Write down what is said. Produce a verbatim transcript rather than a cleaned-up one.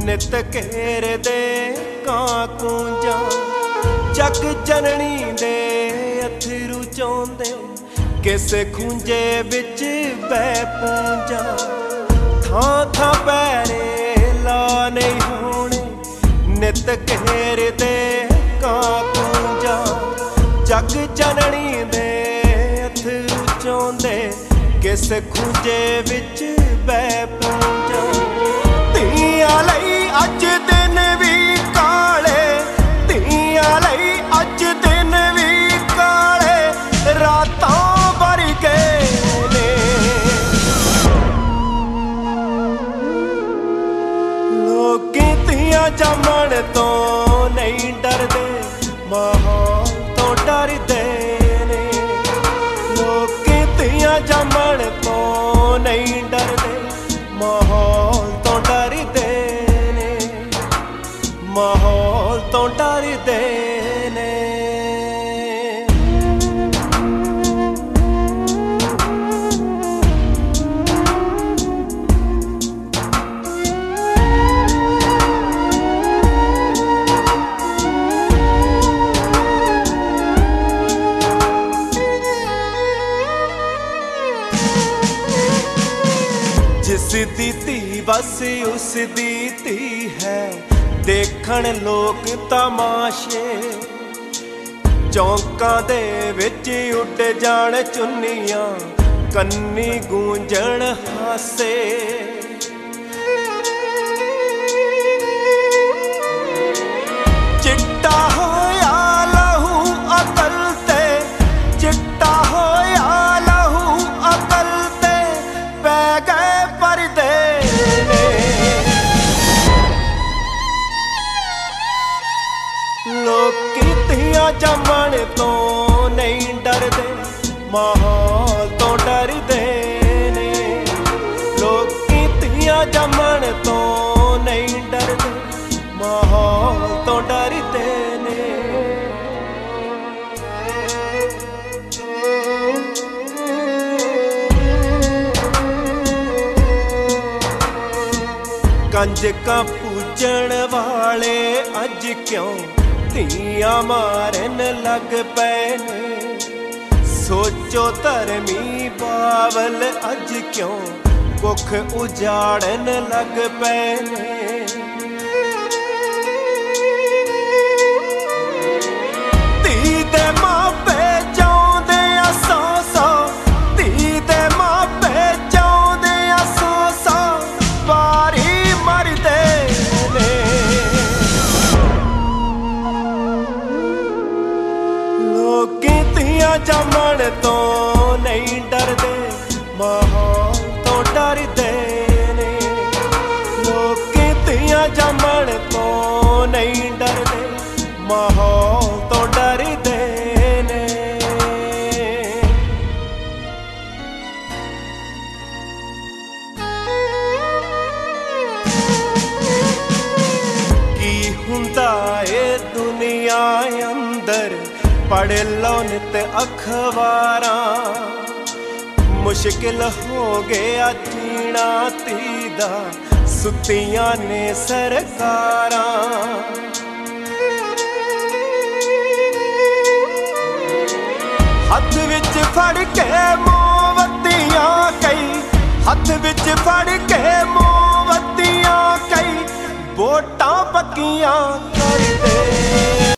नित घेर दे कां कूंजा जग जननी दे अथरू चौंदे किसे खूंजे बिच बह पूंजा थां थां पैरे ला नहीं होने नित घेर दे कां कूंजा जग जननी दे अथरू चौंदे किसे खूंजे बिच बह पूंजा धीआं लई अज दिन भी काले धीआं लई अज दिन भी काले रातां भर गए ने लोकी धीआं जमण तो नहीं डरदे माहौल तो डरदे ने लोकी धीआं जमण तो नहीं डरदे माहौल तो डरदे ने माहौल तो डरदे ने जिस दी धी बस उस दी धी है देखण लोक तमाशे चौंकां दे विच उड जाण चुन्नियां कन्नी गूंजण हासे चिट्टा होया लहू अकल ते चिट्टा होया लहू अकल ते पै गए परदे ने लोकी धीआं जमण तो नहीं डरदे माहौल तो डरदे ने लोकी धीआं जमण तो नहीं डरदे माहौल तो डरदे ने कंजकां पूजण वाले अज क्यों धीआं मारन लग पे ने सोचो धर्मी बावल अज क्यों कुख उजाड़न लग पे ने धी दे मापे चाहुंदे आ सौ सौ धी दे मापे चाहुंदे आ सौ सौ बारी मरदे ने लोकी धीआं जमण तो नहीं डरदे माहौल तो डरदे ने लोकी धीआं जमण तो नहीं डरदे माहौल तो डरदे ने की हुंदा ए दुनिया अंदर पढ़ लो नित अखबारां मुश्किल हो गया जीना तीदा सुतियां ने सरकारां हथ विच फड़ के मोमबत्तियां कई हथ विच फड़ के मोमबत्तियां कई वोटां पक्कियां